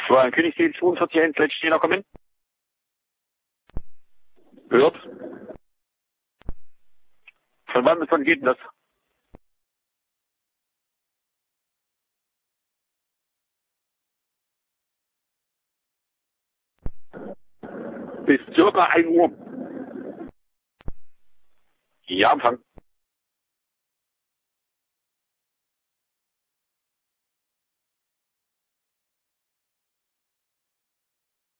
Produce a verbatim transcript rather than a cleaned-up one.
Florian Königssee, zweiundvierzig eins, Leitsteiner, kommen. Hört. Von wann bis wann geht denn das? Bis circa ein Uhr. Ja, Empfang.